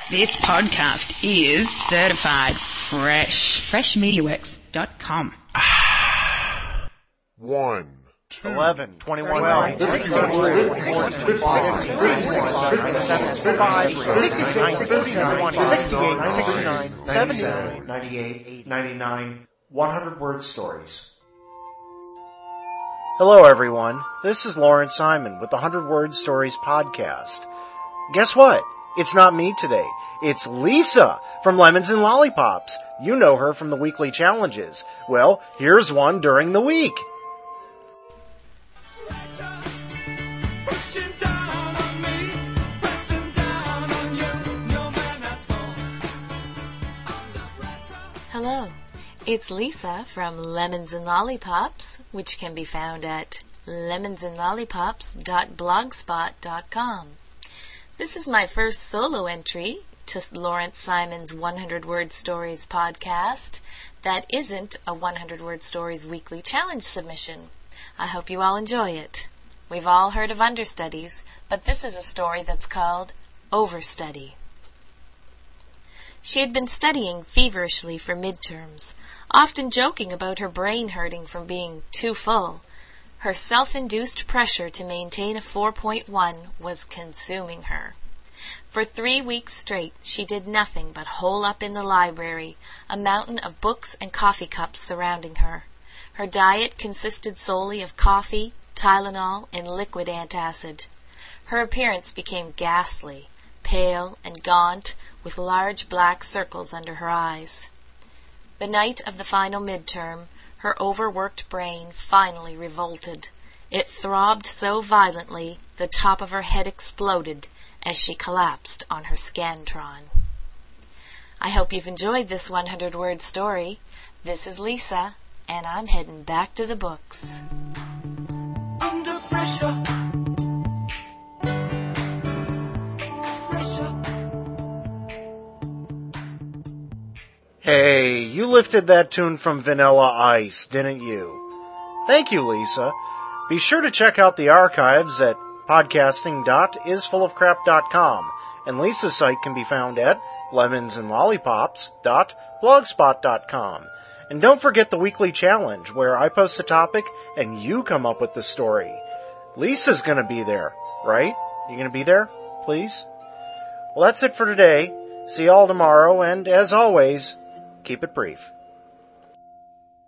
This podcast is certified fresh. FreshMediaWorks.com. 1, 2, 11, 21, 12, 13, 14, 15, 66, 49, 68, 69, 70, 98, 80, 99, 100-word stories. Hello, everyone. This is Lawrence Simon with the 100-Word Stories podcast. Guess what? It's not me today. It's Lisa from Lemons and Lollipops. You know her from the weekly challenges. Well, here's one during the week. Hello, it's Lisa from Lemons and Lollipops, which can be found at lemonsandlollipops.blogspot.com. This is my first solo entry to Lawrence Simon's 100-Word Stories podcast that isn't a 100-Word Stories weekly challenge submission. I hope you all enjoy it. We've all heard of understudies, but this is a story that's called Overstudy. She had been studying feverishly for midterms, often joking about her brain hurting from being too full. Her self-induced pressure to maintain a 4.1 was consuming her. For 3 weeks straight, she did nothing but hole up in the library, a mountain of books and coffee cups surrounding her. Her diet consisted solely of coffee, Tylenol, and liquid antacid. Her appearance became ghastly, pale and gaunt, with large black circles under her eyes. The night of the final midterm, her overworked brain finally revolted. It throbbed so violently, the top of her head exploded as she collapsed on her Scantron. I hope you've enjoyed this 100-word story. This is Lisa, and I'm heading back to the books. Under pressure. Hey, you lifted that tune from Vanilla Ice, didn't you? Thank you, Lisa. Be sure to check out the archives at podcasting.isfullofcrap.com, and Lisa's site can be found at lemonsandlollipops.blogspot.com. And don't forget the weekly challenge, where I post a topic and you come up with the story. Lisa's gonna be there, right? You gonna be there, please? Well, that's it for today. See y'all tomorrow, and as always, keep it brief.